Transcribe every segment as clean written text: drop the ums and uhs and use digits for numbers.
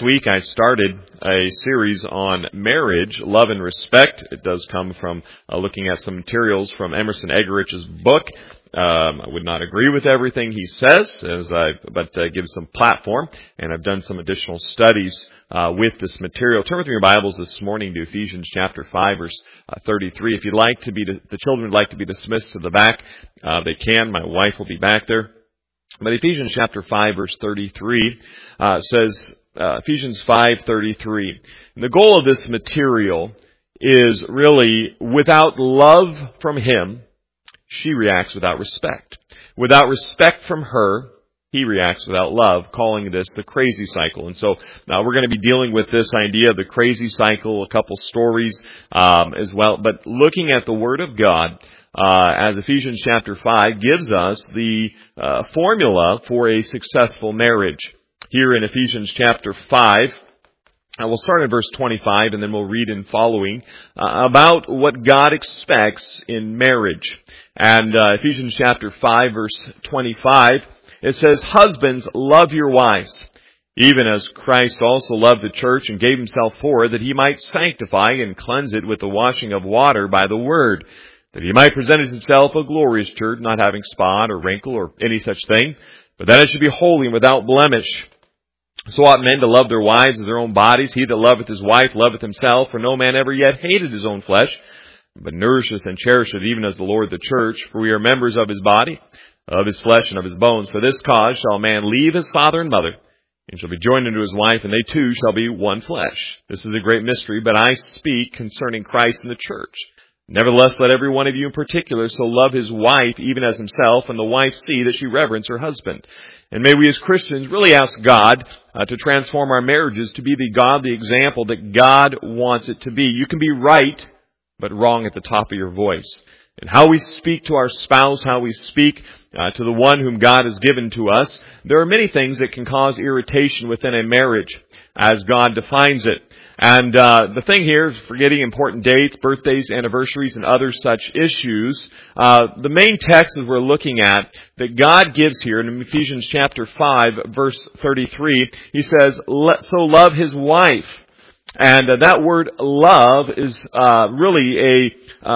Last week I started a series on marriage, love and respect. It does come from looking at some materials from Emerson Eggerich's book. I would not agree with everything he says, but give some platform, and I've done some additional studies with this material. Turn with me your Bibles this morning to Ephesians chapter 5, verse 33. If you'd like to be, the children would like to be dismissed to the back, they can. My wife will be back there. But Ephesians chapter 5, verse 33 says, Ephesians 5:33. And the goal of this material is really, without love from him, she reacts without respect. Without respect from her, he reacts without love, calling this the crazy cycle. And so now we're going to be dealing with this idea of the crazy cycle, a couple stories as well. But looking at the Word of God, as Ephesians chapter 5 gives us the formula for a successful marriage. Here in Ephesians chapter 5, we'll start at verse 25 and then we'll read in following about what God expects in marriage. And Ephesians chapter 5 verse 25, it says, "Husbands, love your wives, even as Christ also loved the church and gave himself for her, that he might sanctify and cleanse it with the washing of water by the word, that he might present himself a glorious church, not having spot or wrinkle or any such thing, but that it should be holy and without blemish. So ought men to love their wives as their own bodies. He that loveth his wife loveth himself, for no man ever yet hated his own flesh, but nourisheth and cherisheth, even as the Lord the church. For we are members of his body, of his flesh and of his bones. For this cause shall a man leave his father and mother, and shall be joined unto his wife, and they two shall be one flesh. This is a great mystery, but I speak concerning Christ and the church. Nevertheless, let every one of you in particular so love his wife even as himself, and the wife see that she reverence her husband." And may we as Christians really ask God to transform our marriages to be the godly example that God wants it to be. You can be right, but wrong at the top of your voice. And how we speak to our spouse, how we speak to the one whom God has given to us, there are many things that can cause irritation within a marriage as God defines it. And the thing here is forgetting important dates, birthdays, anniversaries, and other such issues. The main text that we're looking at that God gives here in Ephesians chapter 5, verse 33, he says, "So love his wife." And that word love is really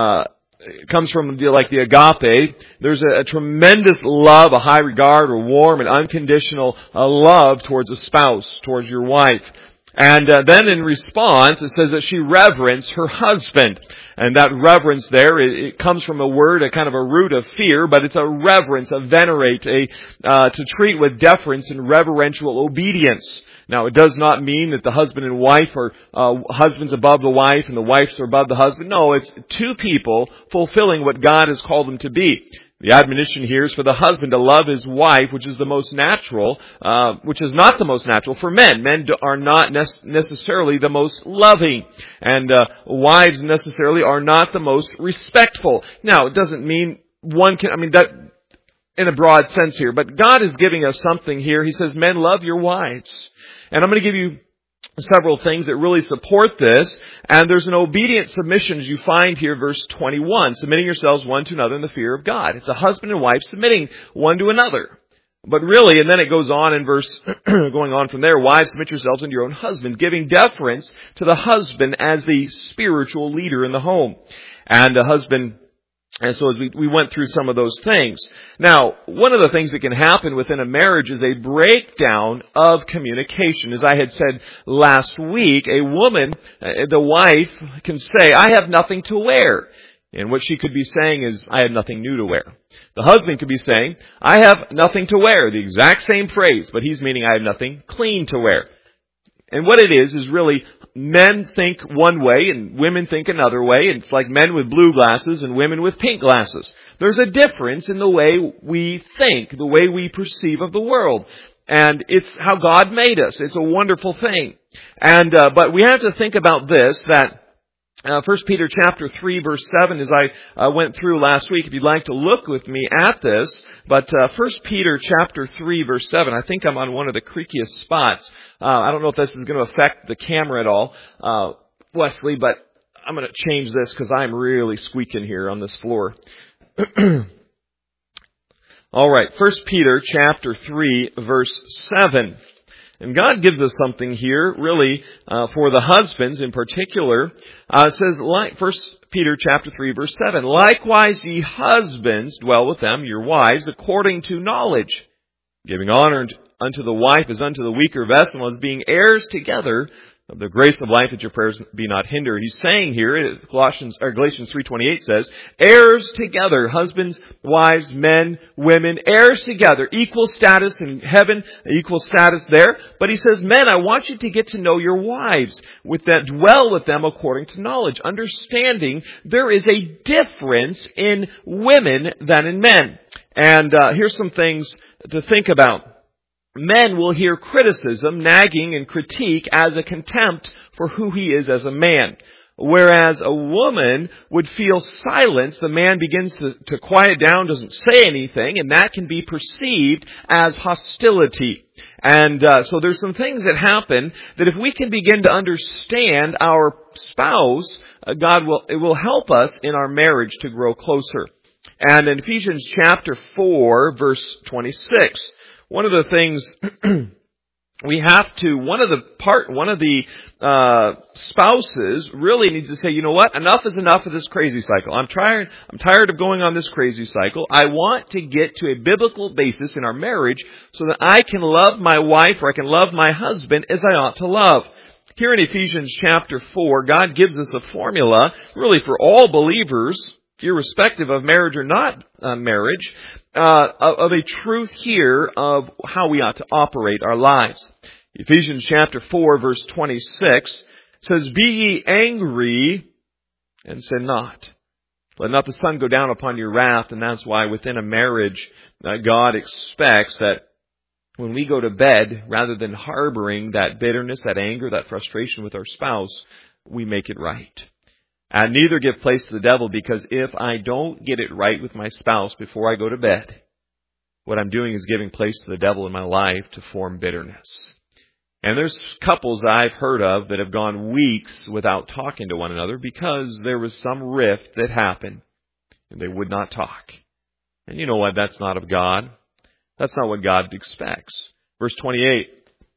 it comes from the agape. There's a tremendous love, a high regard, or warm and unconditional love towards a spouse, towards your wife. And then in response, it says that she reverenced her husband. And that reverence there, it comes from a word, a kind of a root of fear, but it's a reverence, a venerate, to treat with deference and reverential obedience. Now, it does not mean that the husband and wife are husbands above the wife and the wives are above the husband. No, it's two people fulfilling what God has called them to be. The admonition here is for the husband to love his wife, which is the most natural, which is not the most natural for men. Men are not necessarily the most loving, and wives necessarily are not the most respectful. Now, it doesn't mean that in a broad sense here, but God is giving us something here. He says, men, love your wives. And I'm going to give you several things that really support this. And there's an obedient submission, as you find here, verse 21, submitting yourselves one to another in the fear of God. It's a husband and wife submitting one to another. But really, and then it goes on in verse, going on from there, wives, submit yourselves unto your own husband, giving deference to the husband as the spiritual leader in the home. And the husband. And so as we went through some of those things. Now, one of the things that can happen within a marriage is a breakdown of communication. As I had said last week, a woman, the wife, can say, "I have nothing to wear." And what she could be saying is, "I have nothing new to wear." The husband could be saying, "I have nothing to wear." The exact same phrase, but he's meaning, "I have nothing clean to wear." And what it is really men think one way and women think another way. It's like men with blue glasses and women with pink glasses. There's a difference in the way we think, the way we perceive of the world. And it's how God made us. It's a wonderful thing. And but we have to think about this, that 1 Peter chapter 3 verse 7, as I went through last week, if you'd like to look with me at this. But 1 Peter chapter 3 verse 7, I think I'm on one of the creakiest spots. I don't know if this is going to affect the camera at all, Wesley, but I'm going to change this because I'm really squeaking here on this floor. All right, 1 Peter chapter 3 verse 7. And God gives us something here, really, for the husbands in particular. It says, 1 Peter chapter 3, verse 7, "Likewise ye husbands, dwell with them, your wives, according to knowledge, giving honor unto the wife as unto the weaker vessel, as being heirs together of the grace of life, that your prayers be not hindered." He's saying here, Galatians 3:28 says, heirs together, husbands, wives, men, women, heirs together, equal status in heaven, equal status there. But he says, men, I want you to get to know your wives, dwell with them according to knowledge, understanding there is a difference in women than in men. And here's some things to think about. Men will hear criticism, nagging, and critique as a contempt for who he is as a man. Whereas a woman would feel silence, the man begins to quiet down, doesn't say anything, and that can be perceived as hostility. And so there's some things that happen that if we can begin to understand our spouse, it will help us in our marriage to grow closer. And in Ephesians chapter 4, verse 26, one of the things one of the spouses really needs to say, you know what? Enough is enough of this crazy cycle. I'm tired of going on this crazy cycle. I want to get to a biblical basis in our marriage so that I can love my wife or I can love my husband as I ought to love. Here in Ephesians chapter 4, God gives us a formula really for all believers, irrespective of marriage or not marriage, of a truth here of how we ought to operate our lives. Ephesians chapter 4, verse 26 says, "Be ye angry and sin not. Let not the sun go down upon your wrath." And that's why within a marriage, God expects that when we go to bed, rather than harboring that bitterness, that anger, that frustration with our spouse, we make it right. And neither give place to the devil, because if I don't get it right with my spouse before I go to bed, what I'm doing is giving place to the devil in my life to form bitterness. And there's couples I've heard of that have gone weeks without talking to one another because there was some rift that happened and they would not talk. And you know what? That's not of God. That's not what God expects. Verse 29.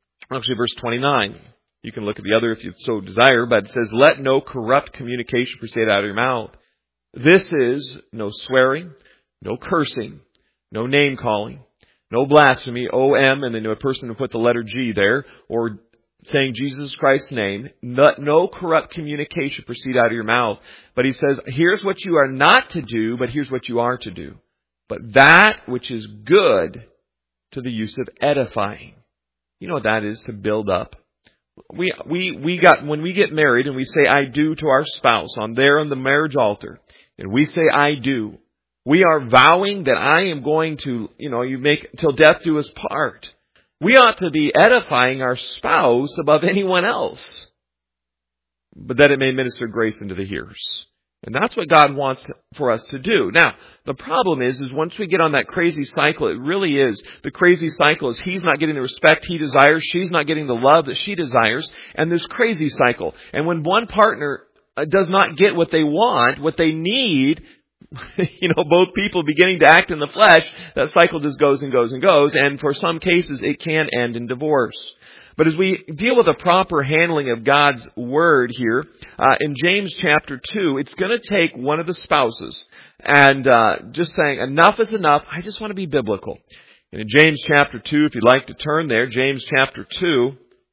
You can look at the other if you so desire, but it says, "Let no corrupt communication proceed out of your mouth." This is no swearing, no cursing, no name calling, no blasphemy, O-M, and then a person who put the letter G there, or saying Jesus Christ's name. No corrupt communication proceed out of your mouth. But he says, here's what you are not to do, but here's what you are to do. But that which is good to the use of edifying. You know what that is? To build up. When we get married and we say I do to our spouse on the marriage altar, and we say I do, we are vowing that I am going to, you make till death do us part. We ought to be edifying our spouse above anyone else, but that it may minister grace unto the hearers. And that's what God wants for us to do. Now, the problem is once we get on that crazy cycle, it really is. The crazy cycle is he's not getting the respect he desires. She's not getting the love that she desires. And this crazy cycle. And when one partner does not get what they want, what they need, both people beginning to act in the flesh, that cycle just goes and goes and goes. And for some cases, it can end in divorce. But as we deal with a proper handling of God's Word here, in James chapter 2, it's going to take one of the spouses and just saying, enough is enough, I just want to be biblical. And in James chapter 2, if you'd like to turn there, James chapter 2,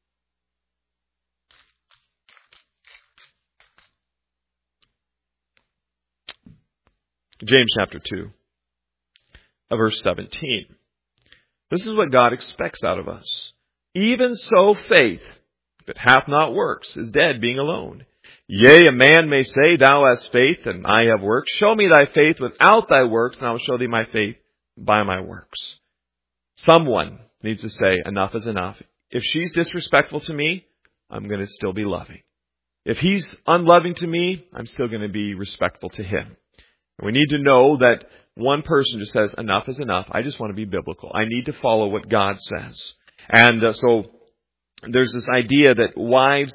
James chapter 2, verse 17. This is what God expects out of us. "Even so faith, if it hath not works, is dead, being alone. Yea, a man may say, Thou hast faith, and I have works. Show me thy faith without thy works, and I will show thee my faith by my works." Someone needs to say, enough is enough. If she's disrespectful to me, I'm going to still be loving. If he's unloving to me, I'm still going to be respectful to him. We need to know that one person just says, enough is enough. I just want to be biblical. I need to follow what God says. And so there's this idea that wives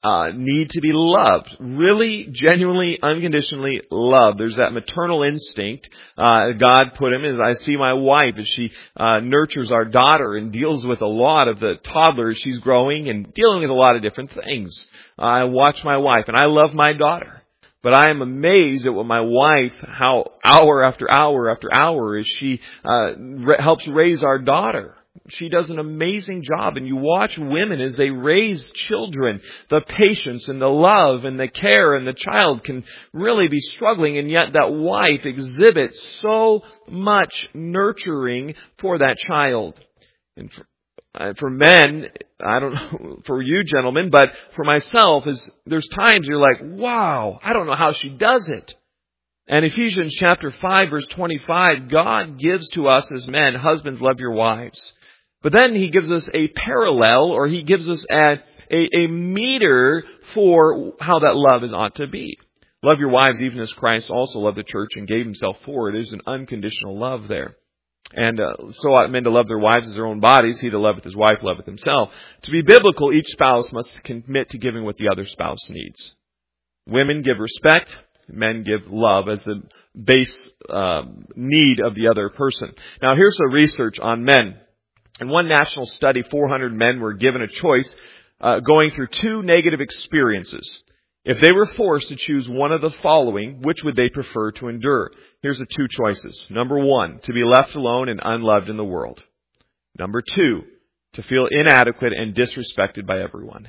need to be loved. Really, genuinely, unconditionally loved. There's that maternal instinct God put him. As I see my wife as she nurtures our daughter and deals with a lot of the toddlers she's growing and dealing with a lot of different things. I watch my wife and I love my daughter. But I am amazed at what my wife, how hour after hour after hour, as she helps raise our daughter. She does an amazing job, and you watch women as they raise children, the patience and the love and the care, and the child can really be struggling, and yet that wife exhibits so much nurturing for that child. And for men, I don't know, for you gentlemen, but for myself, there's times you're like, wow, I don't know how she does it. And Ephesians chapter 5 verse 25, God gives to us as men, husbands, love your wives. But then He gives us a parallel, or He gives us a meter for how that love is ought to be. Love your wives even as Christ also loved the church and gave Himself for it. There's an unconditional love there. And so ought men to love their wives as their own bodies. He that loveth his wife loveth himself. To be biblical, each spouse must commit to giving what the other spouse needs. Women give respect. Men give love as the base need of the other person. Now here's the research on men. In one national study, 400 men were given a choice going through two negative experiences. If they were forced to choose one of the following, which would they prefer to endure? Here's the two choices. Number 1, to be left alone and unloved in the world. Number 2, to feel inadequate and disrespected by everyone.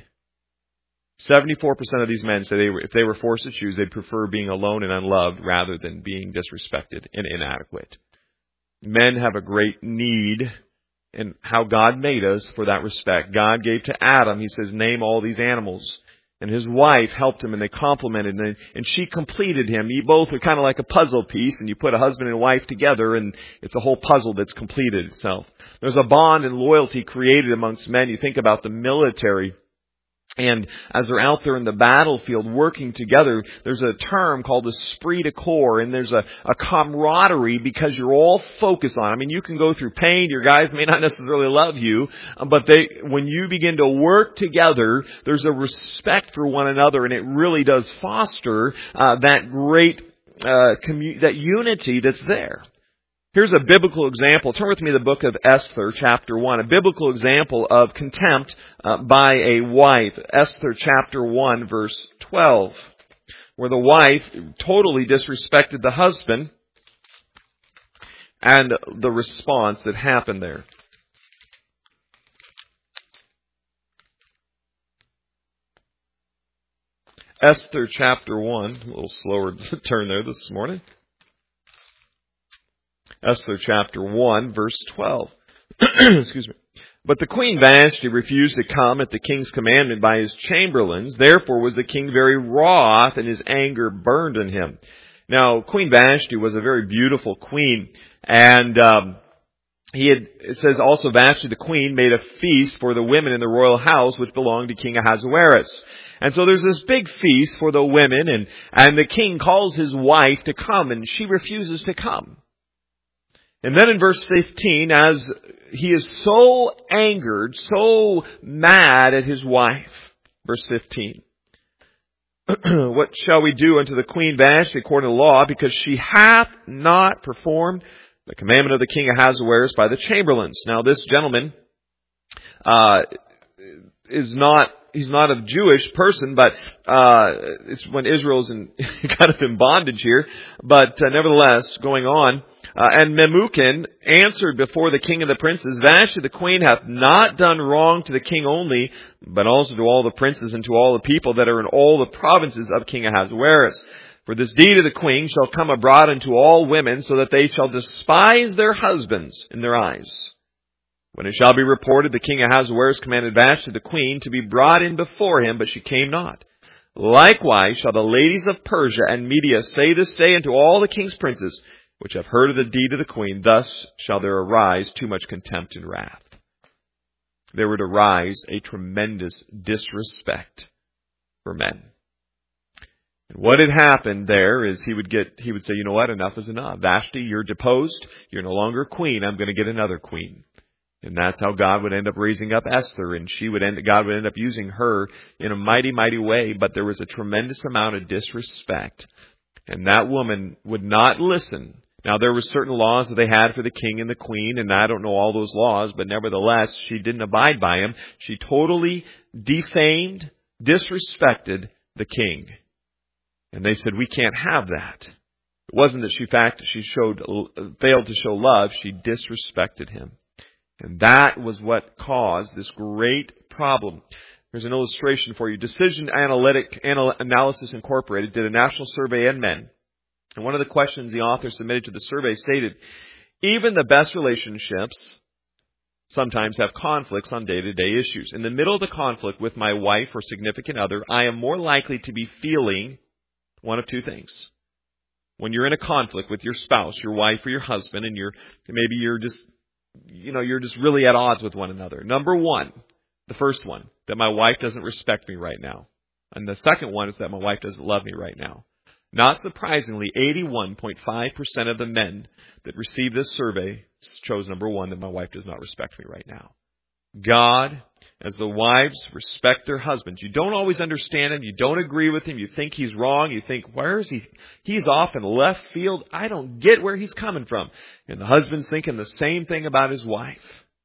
74% of these men said if they were forced to choose, they'd prefer being alone and unloved rather than being disrespected and inadequate. Men have a great need in how God made us for that respect. God gave to Adam, He says, name all these animals. And his wife helped him, and they complimented him, and she completed him. You both are kind of like a puzzle piece, and you put a husband and wife together, and it's a whole puzzle that's completed itself. There's a bond and loyalty created amongst men. You think about the military, and as they're out there in the battlefield working together, there's a term called esprit de corps, and there's a camaraderie because you're all focused on it. I mean, you can go through pain, your guys may not necessarily love you, but when you begin to work together, there's a respect for one another, and it really does foster that great that unity that's there. Here's a biblical example. Turn with me to the book of Esther, chapter 1. A biblical example of contempt by a wife. Esther, chapter 1, verse 12. Where the wife totally disrespected the husband and the response that happened there. Esther, chapter 1. A little slower turn there this morning. Esther chapter 1, verse 12. Excuse me. But the queen Vashti refused to come at the king's commandment by his chamberlains. Therefore was the king very wroth, and his anger burned in him. Now, Queen Vashti was a very beautiful queen. And it says also Vashti the queen made a feast for the women in the royal house which belonged to King Ahasuerus. And so there's this big feast for the women, and the king calls his wife to come, and she refuses to come. And then in verse 15, as he is so angered, so mad at his wife, verse 15, what shall we do unto the queen Vashti according to the law, because she hath not performed the commandment of the king Ahasuerus by the chamberlains? Now this gentleman he's not a Jewish person, but it's when Israel's kind of in bondage here. But nevertheless, going on. And Memucan answered before the king and the princes, Vashti the queen hath not done wrong to the king only, but also to all the princes and to all the people that are in all the provinces of King Ahasuerus. For this deed of the queen shall come abroad unto all women, so that they shall despise their husbands in their eyes. When it shall be reported, the king Ahasuerus commanded Vashti the queen to be brought in before him, but she came not. Likewise shall the ladies of Persia and Media say this day unto all the king's princes, which have heard of the deed of the queen, thus shall there arise too much contempt and wrath. There would arise a tremendous disrespect for men. And what had happened there is he would say, you know what, enough is enough. Vashti, you're deposed. You're no longer queen. I'm going to get another queen. And that's how God would end up raising up Esther, and God would end up using her in a mighty, mighty way. But there was a tremendous amount of disrespect. And that woman would not listen. Now, there were certain laws that they had for the king and the queen, and I don't know all those laws, but nevertheless, she didn't abide by them. She totally defamed, disrespected the king. And they said, we can't have that. It wasn't that she failed to show love, she disrespected him. And that was what caused this great problem. There's an illustration for you. Decision Analysis Incorporated did a national survey on men. And one of the questions the author submitted to the survey stated, even the best relationships sometimes have conflicts on day-to-day issues. In the middle of the conflict with my wife or significant other, I am more likely to be feeling one of two things. When you're in a conflict with your spouse, your wife or your husband, and you're just really at odds with one another. Number one, the first one, that my wife doesn't respect me right now. And the second one is that my wife doesn't love me right now. Not surprisingly, 81.5% of the men that received this survey chose number one, that my wife does not respect me right now. God, as the wives respect their husbands. You don't always understand him. You don't agree with him. You think he's wrong. You think, where is he? He's off in left field. I don't get where he's coming from. And the husband's thinking the same thing about his wife.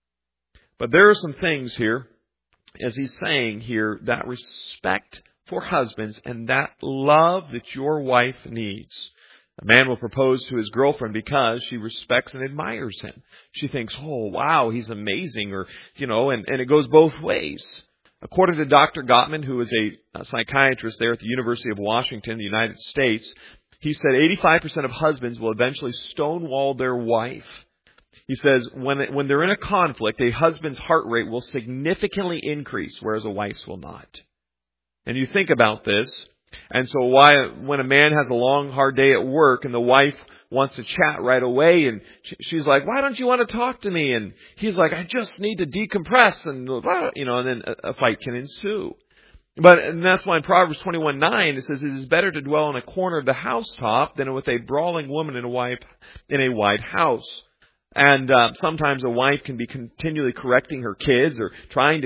But there are some things here, as he's saying here, that respect for husbands and that love that your wife needs. A man will propose to his girlfriend because she respects and admires him. She thinks, oh, wow, he's amazing, and it goes both ways. According to Dr. Gottman, who is a psychiatrist there at the University of Washington, the United States, he said 85% of husbands will eventually stonewall their wife. He says when they're in a conflict, a husband's heart rate will significantly increase, whereas a wife's will not. And you think about this, and so when a man has a long, hard day at work and the wife wants to chat right away, and she's like, why don't you want to talk to me? And he's like, I just need to decompress, and then a fight can ensue. And that's why in Proverbs 21:9 it says, it is better to dwell in a corner of the housetop than with a brawling woman in a wide house. And sometimes a wife can be continually correcting her kids or trying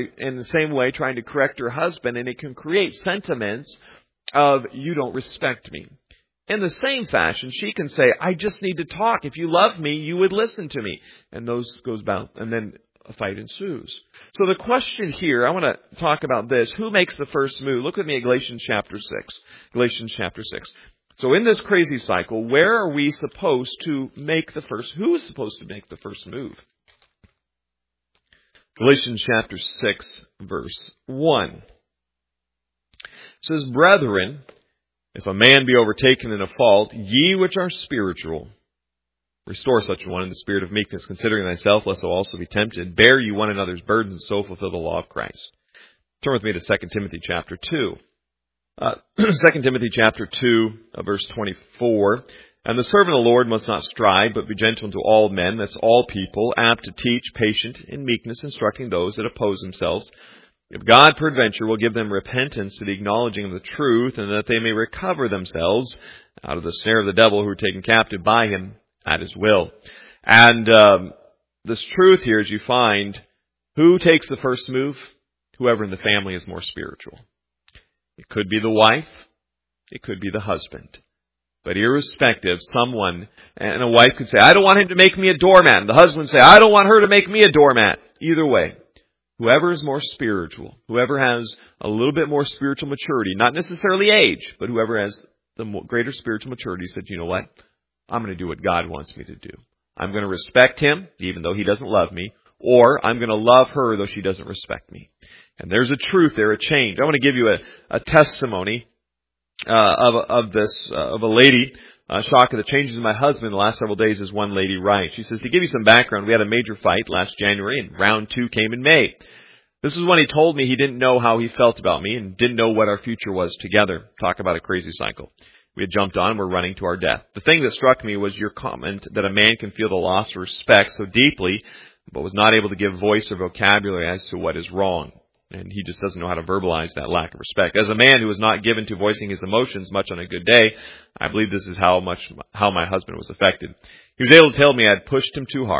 to correct her husband, and it can create sentiments of, you don't respect me. In the same fashion, she can say, I just need to talk. If you love me, you would listen to me. And those goes about, and then a fight ensues. So the question here, I want to talk about this. Who makes the first move? Look with me at Galatians chapter 6. Galatians chapter 6. So in this crazy cycle, where are we supposed to make the first? Who is supposed to make the first move? Galatians chapter 6, verse 1. It says, brethren, if a man be overtaken in a fault, ye which are spiritual, restore such one in the spirit of meekness, considering thyself, lest thou also be tempted. Bear ye one another's burdens, and so fulfill the law of Christ. Turn with me to 2 Timothy chapter 2. 2 Timothy chapter 2, verse 24. And the servant of the Lord must not strive, but be gentle unto all men, that's all people, apt to teach, patient in meekness, instructing those that oppose themselves. If God peradventure will give them repentance to the acknowledging of the truth, and that they may recover themselves out of the snare of the devil, who are taken captive by him at his will. And this truth here is, you find, who takes the first move? Whoever in the family is more spiritual. It could be the wife. It could be the husband. But irrespective, someone, and a wife could say, I don't want him to make me a doormat. And the husband would say, I don't want her to make me a doormat. Either way, whoever is more spiritual, whoever has a little bit more spiritual maturity, not necessarily age, but whoever has the greater spiritual maturity said, you know what? I'm going to do what God wants me to do. I'm going to respect him, even though he doesn't love me, or I'm going to love her, though she doesn't respect me. And there's a truth there, a change. I want to give you a testimony of a lady. Shock of the changes in my husband in the last several days, as one lady writes. She says, to give you some background, we had a major fight last January, and round 2 came in May. This is when he told me he didn't know how he felt about me and didn't know what our future was together. Talk about a crazy cycle. We had jumped on and were running to our death. The thing that struck me was your comment that a man can feel the loss of respect so deeply, but was not able to give voice or vocabulary as to what is wrong. And he just doesn't know how to verbalize that lack of respect. As a man who was not given to voicing his emotions much on a good day, I believe this is how my husband was affected. He was able to tell me I had pushed him too hard.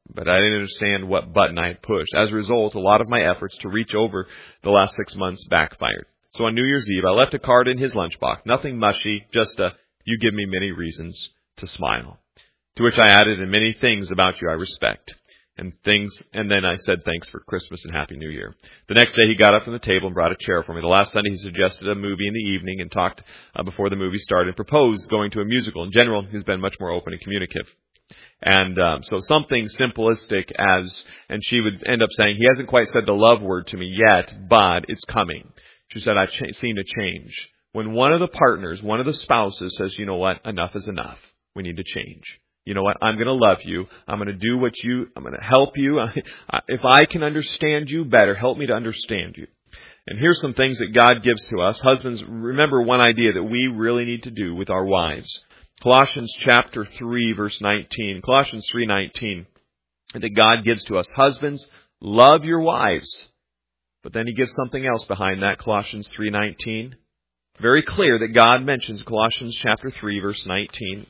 but I didn't understand what button I had pushed. As a result, a lot of my efforts to reach over the last 6 months backfired. So on New Year's Eve, I left a card in his lunchbox. Nothing mushy, just a, you give me many reasons to smile. To which I added, and many things about you I respect. And then I said thanks for Christmas and Happy New Year. The next day he got up from the table and brought a chair for me. The last Sunday he suggested a movie in the evening and talked before the movie started, proposed going to a musical. In general, he's been much more open and communicative. And so something simplistic and she would end up saying, he hasn't quite said the love word to me yet, but it's coming. She said, I've seen a change. When one of the partners, one of the spouses says, you know what, enough is enough. We need to change. You know what, I'm going to love you. I'm going to do I'm going to help you. If I can understand you better, help me to understand you. And here's some things that God gives to us. Husbands, remember one idea that we really need to do with our wives. Colossians chapter 3, verse 19. Colossians 3:19, that God gives to us. Husbands, love your wives. But then he gives something else behind that, Colossians 3:19. Very clear that God mentions Colossians chapter 3, verse 19.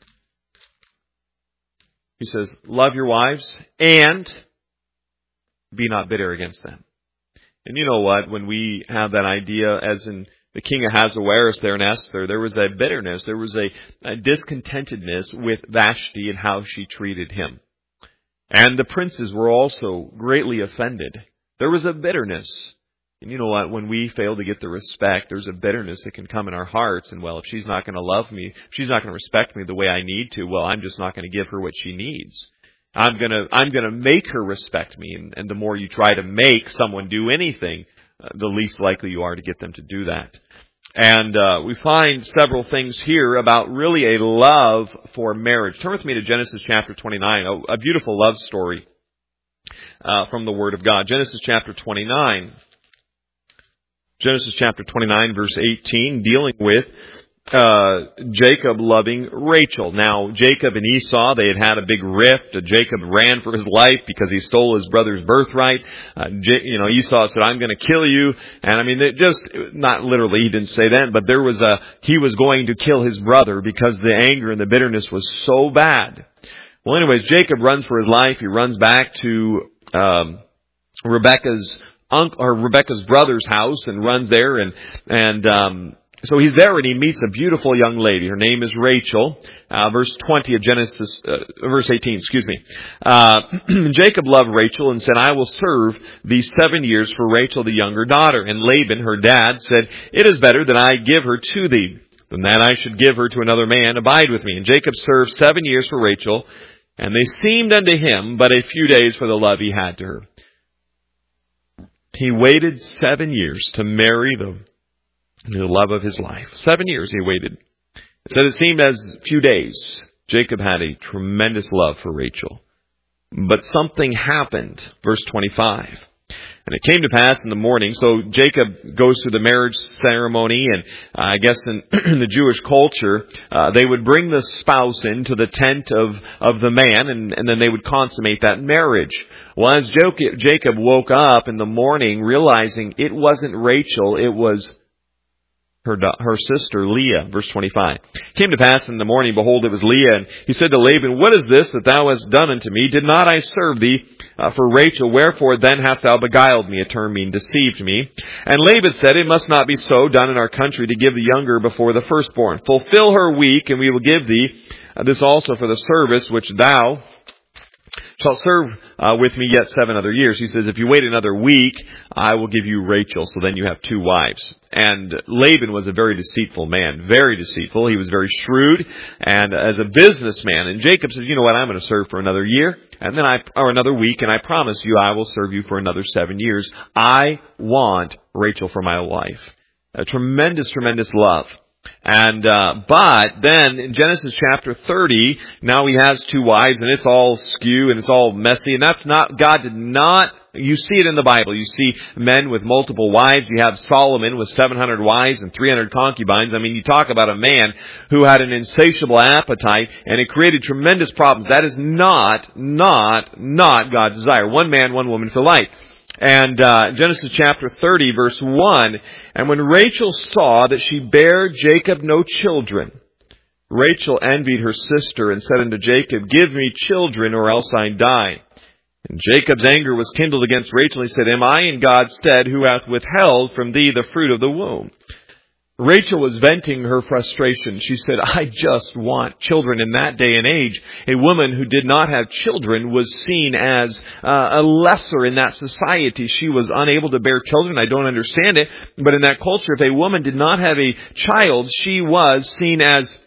He says, love your wives and be not bitter against them. And you know what? When we have that idea, as in the king of Ahasuerus there in Esther, there was a bitterness, there was a discontentedness with Vashti and how she treated him. And the princes were also greatly offended. There was a bitterness. And you know what? When we fail to get the respect, there's a bitterness that can come in our hearts. And well, if she's not going to love me, if she's not going to respect me the way I need to, well, I'm just not going to give her what she needs. I'm going to make her respect me. And the more you try to make someone do anything, the least likely you are to get them to do that. And we find several things here about really a love for marriage. Turn with me to Genesis chapter 29, a beautiful love story from the Word of God. Genesis chapter 29. Genesis chapter 29, verse 18, dealing with Jacob loving Rachel. Now, Jacob and Esau, they had a big rift. Jacob ran for his life because he stole his brother's birthright. Esau said, I'm going to kill you. And I mean, not literally, he didn't say that, but he was going to kill his brother because the anger and the bitterness was so bad. Well, anyways, Jacob runs for his life. He runs back to Rebekah's brother's house and runs there, so he's there and he meets a beautiful young lady. Her name is Rachel. Verse 20 of Genesis, verse 18, Jacob loved Rachel and said, I will serve thee 7 years for Rachel the younger daughter. And Laban, her dad, said, it is better that I give her to thee than that I should give her to another man. Abide with me. And Jacob served 7 years for Rachel, and they seemed unto him but a few days for the love he had to her. He waited 7 years to marry the love of his life. 7 years he waited. It said it seemed as few days. Jacob had a tremendous love for Rachel. But something happened. Verse 25. And it came to pass in the morning, so Jacob goes through the marriage ceremony, and I guess in the Jewish culture, they would bring the spouse into the tent of the man, and then they would consummate that marriage. Well, as Jacob woke up in the morning, realizing it wasn't Rachel, it was her sister Leah. Verse 25. Came to pass in the morning, behold, it was Leah, and he said to Laban, what is this that thou hast done unto me? Did not I serve thee for Rachel? Wherefore then hast thou beguiled me? A term meaning deceived me. And Laban said, it must not be so done in our country to give the younger before the firstborn. Fulfill her week, and we will give thee this also for the service which thou shalt serve with me yet 7 other years. He says, if you wait another week, I will give you Rachel. So then you have 2 wives. And Laban was a very deceitful man, very deceitful. He was very shrewd and as a businessman. And Jacob said, you know what, I'm going to serve for another year and then another week. And I promise you, I will serve you for another 7 years. I want Rachel for my wife. A tremendous, tremendous love. And, but then in Genesis chapter 30, now he has 2 wives and it's all skew and it's all messy. And God did not, you see it in the Bible. You see men with multiple wives. You have Solomon with 700 wives and 300 concubines. I mean, you talk about a man who had an insatiable appetite and it created tremendous problems. That is not God's desire. 1 man, 1 woman for life. And Genesis chapter 30, verse 1, and when Rachel saw that she bare Jacob no children, Rachel envied her sister and said unto Jacob, give me children or else I die. And Jacob's anger was kindled against Rachel. He said, Am I in God's stead, who hath withheld from thee the fruit of the womb? Rachel was venting her frustration. She said, I just want children. In that day and age, a woman who did not have children was seen as a lesser in that society. She was unable to bear children. I don't understand it. But in that culture, if a woman did not have a child, she was seen as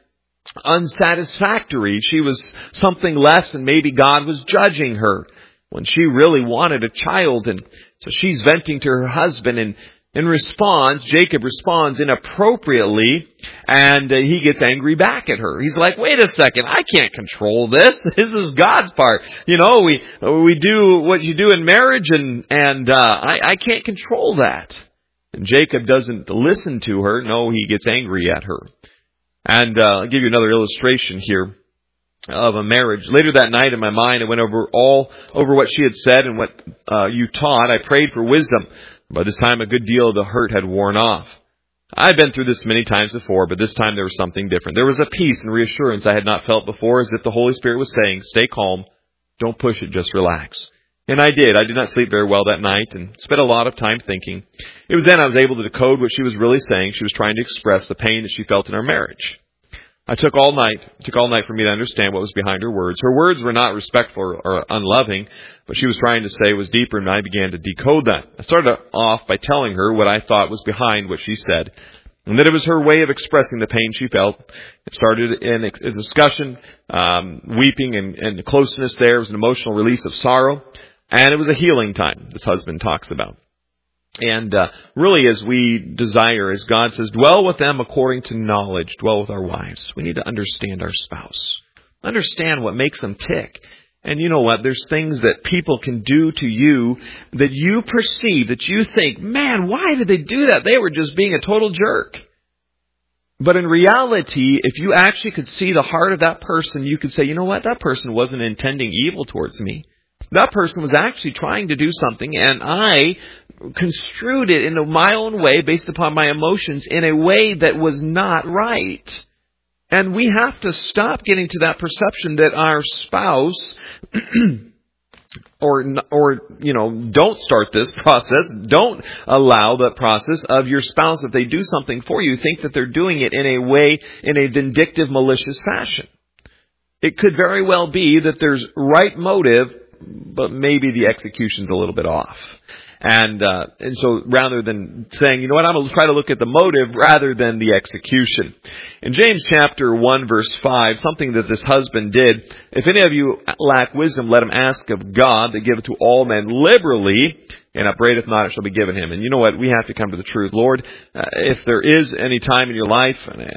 unsatisfactory. She was something less, and maybe God was judging her when she really wanted a child. And so she's venting to her husband, and in response, Jacob responds inappropriately, and he gets angry back at her. He's like, wait a second, I can't control this. This is God's part. You know, we do what you do in marriage, and I can't control that. And Jacob doesn't listen to her. No, he gets angry at her. And I'll give you another illustration here of a marriage. Later that night in my mind, I went over what she had said and what you taught. I prayed for wisdom. By this time, a good deal of the hurt had worn off. I've been through this many times before, but this time there was something different. There was a peace and reassurance I had not felt before, as if the Holy Spirit was saying, stay calm, don't push it, just relax. And I did. I did not sleep very well that night and spent a lot of time thinking. It was then I was able to decode what she was really saying. She was trying to express the pain that she felt in our marriage. It took all night for me to understand what was behind her words. Her words were not respectful or unloving, but she was trying to say was deeper, and I began to decode that. I started off by telling her what I thought was behind what she said, and that it was her way of expressing the pain she felt. It started in a discussion, weeping and closeness there. It was an emotional release of sorrow, and it was a healing time, this husband talks about. And really, as we desire, as God says, dwell with them according to knowledge, dwell with our wives. We need to understand our spouse. Understand what makes them tick. And you know what? There's things that people can do to you that you perceive, that you think, man, why did they do that? They were just being a total jerk. But in reality, if you actually could see the heart of that person, you could say, you know what? That person wasn't intending evil towards me. That person was actually trying to do something, and I construed it in my own way based upon my emotions in a way that was not right. And we have to stop getting to that perception that our spouse or don't start this process. Don't allow the process of your spouse, if they do something for you, think that they're doing it in a way, in a vindictive, malicious fashion. It could very well be that there's right motive, but maybe the execution's a little bit off. And so rather than saying, you know what, I'm going to try to look at the motive rather than the execution. In James chapter 1 verse 5, something that this husband did, if any of you lack wisdom, let him ask of God, that giveth to all men liberally, and upbraideth not, it shall be given him. And you know what, we have to come to the truth. Lord, if there is any time in your life,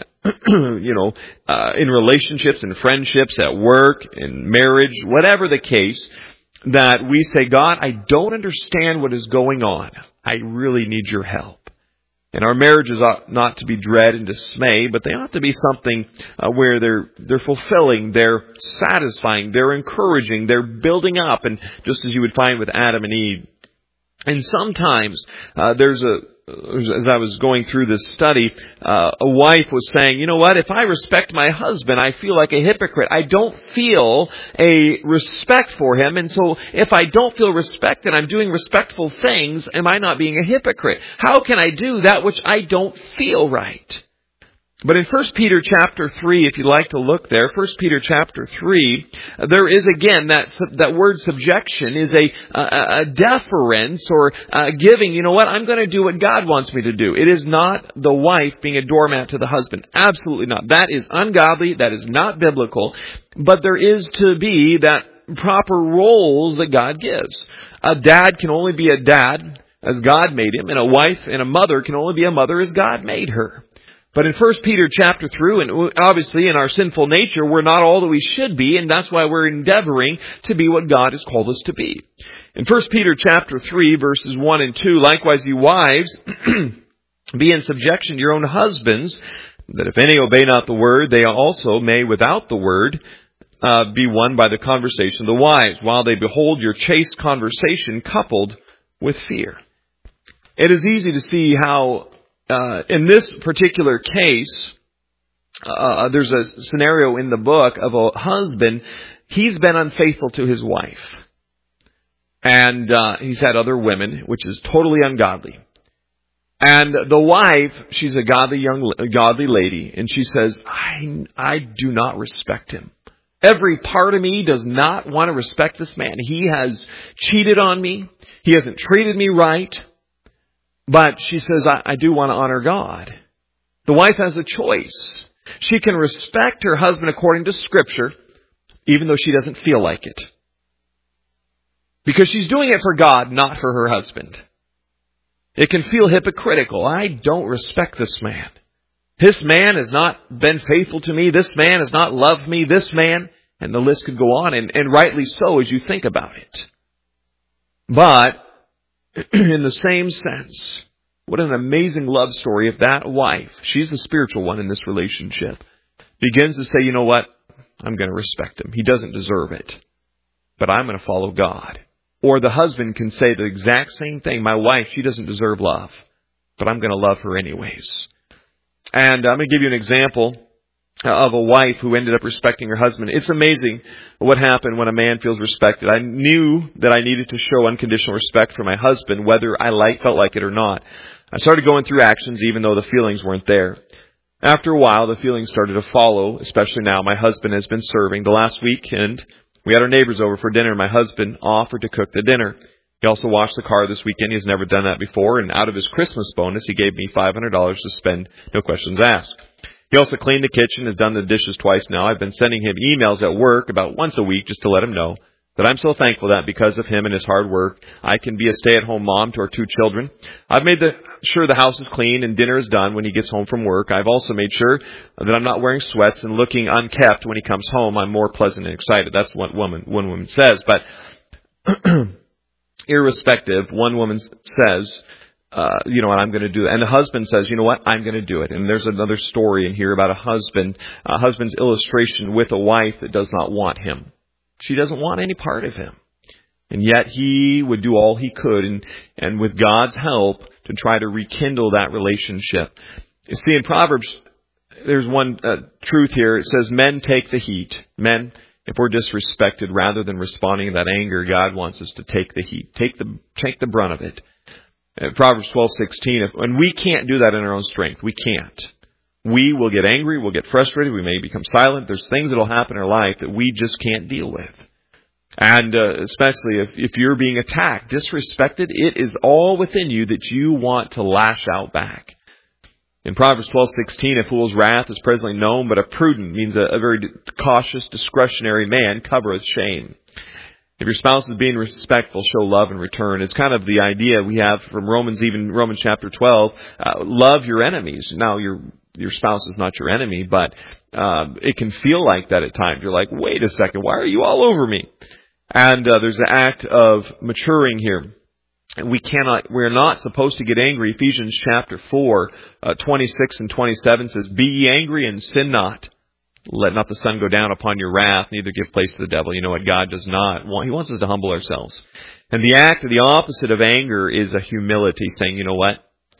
in relationships and friendships, at work, in marriage, whatever the case, that we say, God, I don't understand what is going on. I really need your help. And our marriages ought not to be dread and dismay, but they ought to be something where they're fulfilling, they're satisfying, they're encouraging, they're building up. And just as you would find with Adam and Eve. And sometimes as I was going through this study, a wife was saying, you know what, if I respect my husband, I feel like a hypocrite. I don't feel a respect for him. And so if I don't feel respect and I'm doing respectful things, am I not being a hypocrite? How can I do that which I don't feel right? But in 1 Peter chapter 3, if you'd like to look there, 1 Peter chapter 3, there is again that word subjection is a deference or giving, you know what, I'm going to do what God wants me to do. It is not the wife being a doormat to the husband. Absolutely not. That is ungodly. That is not biblical. But there is to be that proper roles that God gives. A dad can only be a dad as God made him, and a wife and a mother can only be a mother as God made her. But in 1 Peter chapter 3, and obviously in our sinful nature, we're not all that we should be, and that's why we're endeavoring to be what God has called us to be. In 1 Peter chapter 3, verses 1 and 2, likewise you wives, be in subjection to your own husbands, that if any obey not the word, they also may without the word be won by the conversation of the wives, while they behold your chaste conversation coupled with fear. It is easy to see how in this particular case, there's a scenario in the book of a husband. He's been unfaithful to his wife. And he's had other women, which is totally ungodly. And the wife, she's a godly lady, and she says, I do not respect him. Every part of me does not want to respect this man. He has cheated on me. He hasn't treated me right. But she says, I do want to honor God. The wife has a choice. She can respect her husband according to Scripture, even though she doesn't feel like it. Because she's doing it for God, not for her husband. It can feel hypocritical. I don't respect this man. This man has not been faithful to me. This man has not loved me. This man, and the list could go on, and rightly so as you think about it. But, in the same sense, what an amazing love story if that wife, she's the spiritual one in this relationship, begins to say, you know what, I'm going to respect him. He doesn't deserve it, but I'm going to follow God. Or the husband can say the exact same thing. My wife, she doesn't deserve love, but I'm going to love her anyways. And I'm going to give you an example of a wife who ended up respecting her husband. It's amazing what happened when a man feels respected. I knew that I needed to show unconditional respect for my husband, whether I felt like it or not. I started going through actions even though the feelings weren't there. After a while, the feelings started to follow, especially now. My husband has been serving. The last weekend, we had our neighbors over for dinner. My husband offered to cook the dinner. He also washed the car this weekend. He's never done that before. And out of his Christmas bonus, he gave me $500 to spend, no questions asked. He also cleaned the kitchen, has done the dishes twice now. I've been sending him emails at work about once a week just to let him know that I'm so thankful that because of him and his hard work, I can be a stay-at-home mom to our 2 children. I've made sure the house is clean and dinner is done when he gets home from work. I've also made sure that I'm not wearing sweats and looking unkept when he comes home. I'm more pleasant and excited. That's what one woman says. But irrespective, one woman says, you know what, I'm going to do it. And the husband says, you know what, I'm going to do it. And there's another story in here about a husband's illustration with a wife that does not want him. She doesn't want any part of him. And yet he would do all he could and with God's help to try to rekindle that relationship. You see, in Proverbs, there's one truth here. It says, men take the heat. Men, if we're disrespected, rather than responding to that anger, God wants us to take the heat. Take the brunt of it. Proverbs 12:16, and we can't do that in our own strength. We can't. We will get angry, we'll get frustrated, we may become silent. There's things that will happen in our life that we just can't deal with. And especially if you're being attacked, disrespected, it is all within you that you want to lash out back. In Proverbs 12:16, a fool's wrath is presently known, but a prudent means a very cautious, discretionary man covereth shame. If your spouse is being respectful, show love in return. It's kind of the idea we have from Romans chapter 12. Love your enemies. Now, your spouse is not your enemy, but it can feel like that at times. You're like, wait a second, why are you all over me? And there's an act of maturing here. And we're not supposed to get angry. Ephesians chapter 4, 26 and 27 says, be ye angry and sin not. Let not the sun go down upon your wrath, neither give place to the devil. You know what? God does not want. He wants us to humble ourselves. And the opposite of anger is a humility, saying, you know what?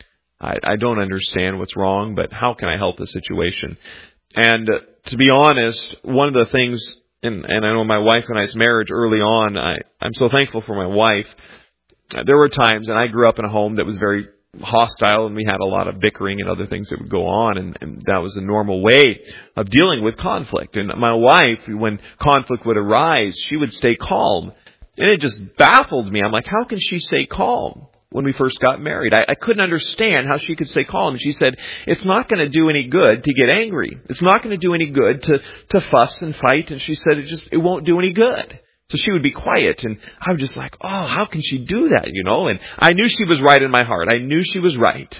I don't understand what's wrong, but how can I help the situation? And to be honest, one of the things, and I know my wife and I's marriage early on, I'm so thankful for my wife. There were times, and I grew up in a home that was very hostile, and we had a lot of bickering and other things that would go on, and that was a normal way of dealing with conflict. And my wife, when conflict would arise, she would stay calm. And it just baffled me. I'm like, how can she stay calm when we first got married? I couldn't understand how she could stay calm. And she said, it's not going to do any good to get angry. It's not going to do any good to fuss and fight. And she said, it won't do any good. So she would be quiet, and I was just like, oh, how can she do that, you know? And I knew she was right in my heart. I knew she was right.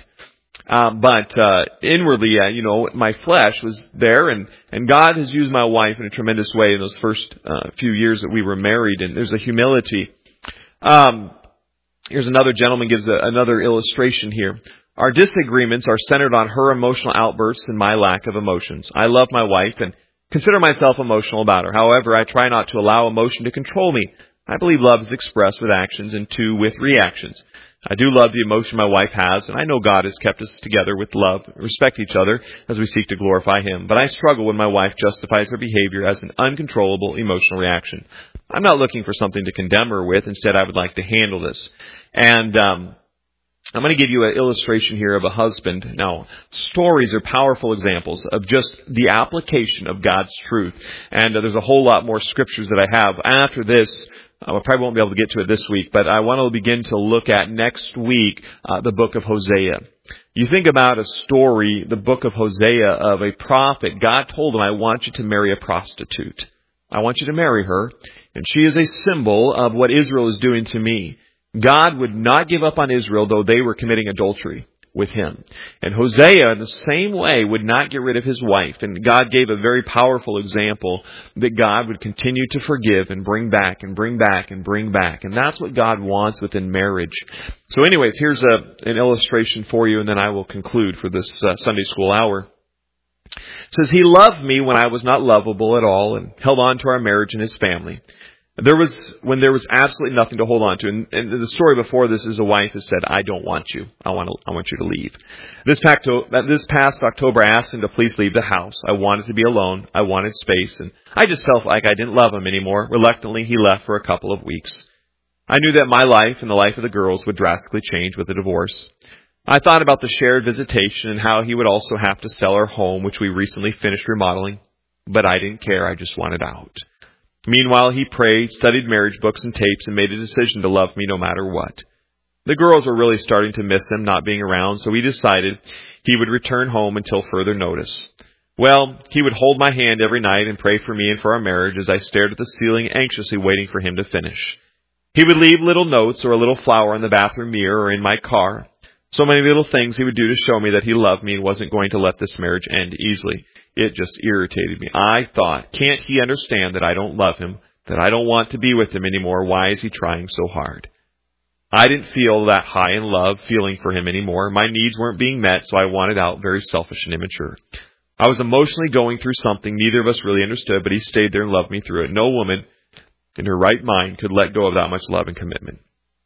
But inwardly, my flesh was there, and God has used my wife in a tremendous way in those first few years that we were married, and there's a humility. Here's another gentleman gives another illustration here. Our disagreements are centered on her emotional outbursts and my lack of emotions. I love my wife and consider myself emotional about her. However, I try not to allow emotion to control me. I believe love is expressed with actions and with reactions. I do love the emotion my wife has, and I know God has kept us together with love and respect each other as we seek to glorify Him. But I struggle when my wife justifies her behavior as an uncontrollable emotional reaction. I'm not looking for something to condemn her with. Instead, I would like to handle this. And I'm going to give you an illustration here of a husband. Now, stories are powerful examples of just the application of God's truth. And there's a whole lot more scriptures that I have. After this, I probably won't be able to get to it this week, but I want to begin to look at next week the book of Hosea. You think about a story, the book of Hosea, of a prophet. God told him, I want you to marry a prostitute. I want you to marry her, and she is a symbol of what Israel is doing to me. God would not give up on Israel, though they were committing adultery with him. And Hosea, in the same way, would not get rid of his wife. And God gave a very powerful example that God would continue to forgive and bring back and bring back and bring back. And that's what God wants within marriage. So anyways, here's an illustration for you, and then I will conclude for this Sunday school hour. It says, He loved me when I was not lovable at all and held on to our marriage and His family. When there was absolutely nothing to hold on to. And the story before this is a wife has said, I don't want you. I want you to leave. This past October, I asked him to please leave the house. I wanted to be alone. I wanted space. And I just felt like I didn't love him anymore. Reluctantly, he left for a couple of weeks. I knew that my life and the life of the girls would drastically change with the divorce. I thought about the shared visitation and how he would also have to sell our home, which we recently finished remodeling. But I didn't care. I just wanted out. Meanwhile, he prayed, studied marriage books and tapes, and made a decision to love me no matter what. The girls were really starting to miss him not being around, so we decided he would return home until further notice. Well, he would hold my hand every night and pray for me and for our marriage as I stared at the ceiling, anxiously waiting for him to finish. He would leave little notes or a little flower on the bathroom mirror or in my car. So many little things he would do to show me that he loved me and wasn't going to let this marriage end easily. It just irritated me. I thought, can't he understand that I don't love him, that I don't want to be with him anymore? Why is he trying so hard? I didn't feel that high in love feeling for him anymore. My needs weren't being met, so I wanted out, very selfish and immature. I was emotionally going through something neither of us really understood, but he stayed there and loved me through it. No woman in her right mind could let go of that much love and commitment.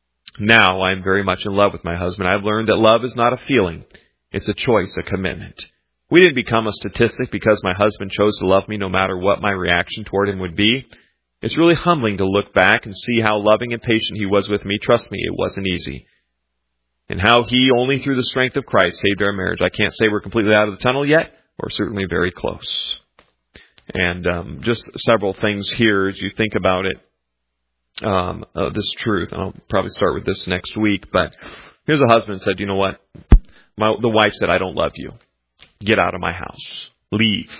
Now I am very much in love with my husband. I've learned that love is not a feeling. It's a choice, a commitment. We didn't become a statistic because my husband chose to love me no matter what my reaction toward him would be. It's really humbling to look back and see how loving and patient he was with me. Trust me, it wasn't easy. And how he, only through the strength of Christ, saved our marriage. I can't say we're completely out of the tunnel yet, or certainly very close. And just several things here as you think about it. This truth. I'll probably start with this next week, but here's a husband said, you know what? The wife said, I don't love you. Get out of my house. Leave.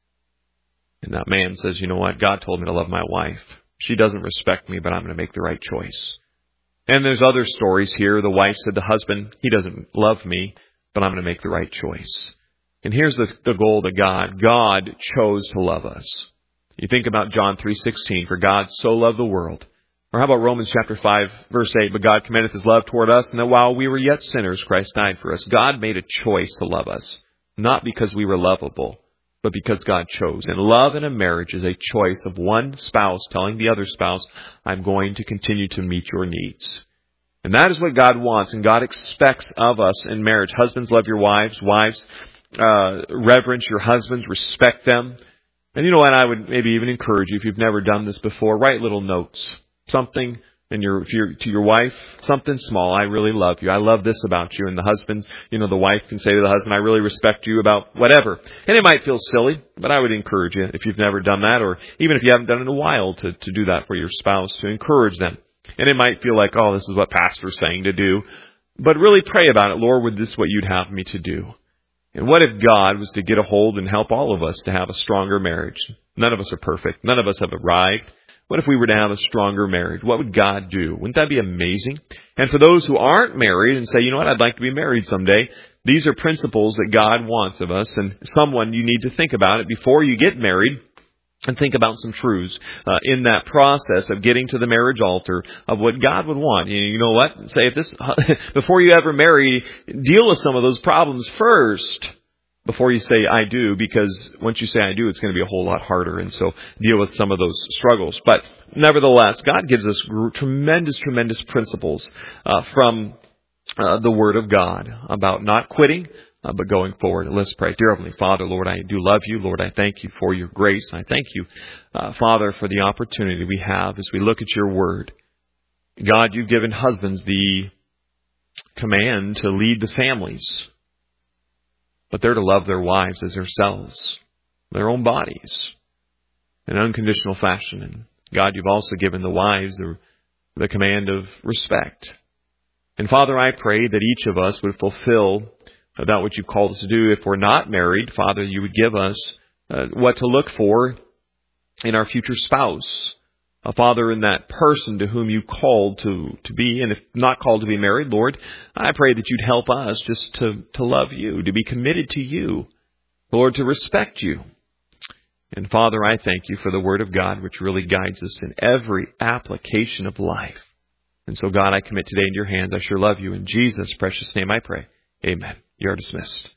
And that man says, you know what? God told me to love my wife. She doesn't respect me, but I'm going to make the right choice. And there's other stories here. The wife said, the husband, he doesn't love me, but I'm going to make the right choice. And here's the goal to God. God chose to love us. You think about John 3:16, for God so loved the world. Or how about Romans chapter 5, verse 8, but God commendeth his love toward us, and that while we were yet sinners, Christ died for us. God made a choice to love us, not because we were lovable, but because God chose. And love in a marriage is a choice of one spouse telling the other spouse, I'm going to continue to meet your needs. And that is what God wants, and God expects of us in marriage. Husbands, love your wives. Wives, reverence your husbands, respect them. And you know what, I would maybe even encourage you, if you've never done this before, write little notes. Something to your wife, something small. I really love you. I love this about you. And the husband, the wife can say to the husband, I really respect you about whatever. And it might feel silly, but I would encourage you, if you've never done that, or even if you haven't done it in a while, to do that for your spouse, to encourage them. And it might feel like, oh, this is what pastor's saying to do. But really pray about it. Lord, would this what you'd have me to do? And what if God was to get a hold and help all of us to have a stronger marriage? None of us are perfect. None of us have arrived. What if we were to have a stronger marriage? What would God do? Wouldn't that be amazing? And for those who aren't married and say, you know what, I'd like to be married someday, these are principles that God wants of us, and someone you need to think about it before you get married, and think about some truths in that process of getting to the marriage altar of what God would want. You know what? Say before you ever marry, deal with some of those problems first before you say I do, because once you say I do, it's going to be a whole lot harder. And so deal with some of those struggles. But nevertheless, God gives us tremendous, tremendous principles from the Word of God, about not quitting, but going forward. Let's pray. Dear Heavenly Father, Lord, I do love you. Lord, I thank you for your grace. I thank you, Father, for the opportunity we have as we look at your Word. God, you've given husbands the command to lead the families, but they're to love their wives as themselves, their own bodies, in unconditional fashion. And God, you've also given the wives the command of respect. And Father, I pray that each of us would fulfill that which you've called us to do. If we're not married, Father, you would give us what to look for in our future spouse. Father, in that person to whom you called to be, and if not called to be married, Lord, I pray that you'd help us just to love you, to be committed to you, Lord, to respect you. And Father, I thank you for the Word of God, which really guides us in every application of life. And so, God, I commit today into your hands. I sure love you. In Jesus' precious name I pray. Amen. You are dismissed.